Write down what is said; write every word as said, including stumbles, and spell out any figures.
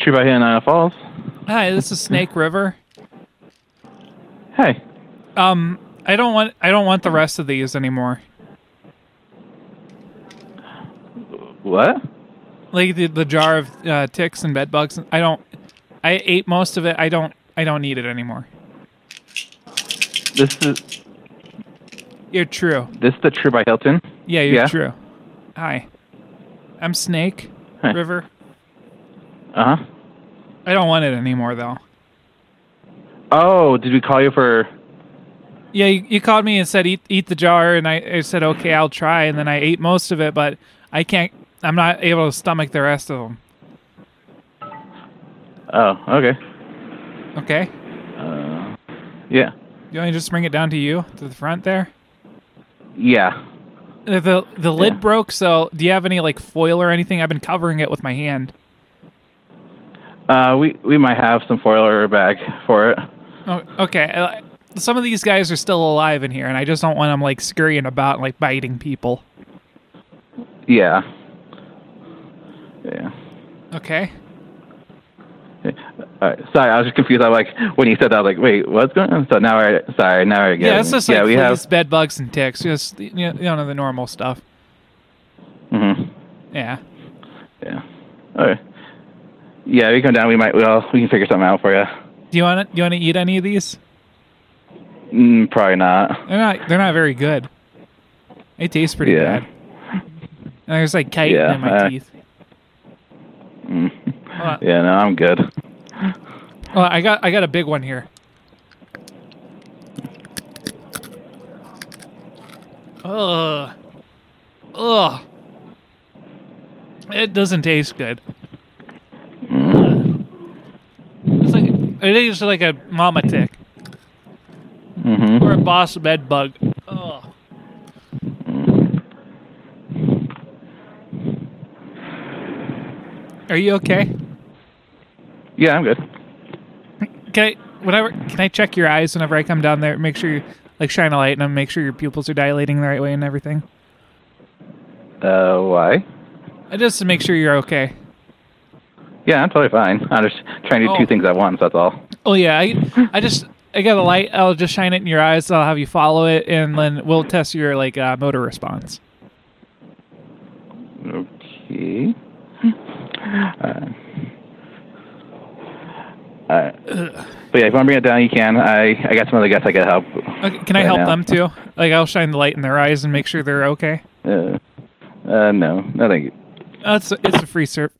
Tree by Hill in Niagara Falls. Hi, this is Snake River. Hey. Um, I don't want I don't want the rest of these anymore. What? Like the, the jar of uh, ticks and bed bugs. I don't. I ate most of it. I don't. I don't need it anymore. This is You're true. this is the Tree by Hilton. Yeah, you're Yeah. true. Hi, I'm Snake Hi. River. Uh huh. I don't want it anymore though. Oh, did we call you for? Yeah, you, you called me and said eat eat the jar, and I, I said okay, I'll try, and then I ate most of it, but I can't. I'm not able to stomach the rest of them. Oh, okay. Okay. Uh, yeah. You want me to just bring it down to you to the front there? Yeah. The the, the lid Yeah. broke. So do you have any like foil or anything? I've been covering it with my hand. Uh, we we might have some foil or a bag for it. Oh, okay. Uh, some of these guys are still alive in here, and I just don't want them like scurrying about and like biting people. Yeah. Yeah. Okay. Yeah. All right. Sorry, I was just confused. I was like, when you said that, I was like, wait, what's going on? So now I, sorry, now I get Yeah, it. it's just yeah, like we fleas, have. bed bugs, and ticks. Just you know, you know the normal stuff. Mm-hmm. Yeah. Yeah. Okay. Yeah, we come down. We might. Well, we can figure something out for you. Do you want to? Do you want to eat any of these? Mm, probably not. They're not. They're not very good. They taste pretty Yeah. bad. And there's like chitin Yeah, in my uh, teeth. Mm. Uh, Yeah, no, I'm good. Well, I got I got a big one here. Ugh. Ugh. It doesn't taste good. Mm. It's like it is like a mama tick Mm-hmm. or a boss bed bug. Ugh. Are you okay? Yeah, I'm good. Can I whatever? Can I check your eyes whenever I come down there? Make sure you like shine a light and make sure your pupils are dilating the right way and everything. Uh, why? Uh, Just to make sure you're okay. Yeah, I'm totally fine. I'm just trying to do Oh. two things at once. That's all. Oh yeah, I I just I got a light. I'll just shine it in your eyes. I'll have you follow it, and then we'll test your like uh, motor response. Okay. Uh, uh, but yeah, if you want to bring it down, you can. I, I got some other guys I can help. Okay, can I right help now. them too? Like I'll shine the light in their eyes and make sure they're okay. Uh, uh, no, no, thank you. Uh, it's a, it's a free ser-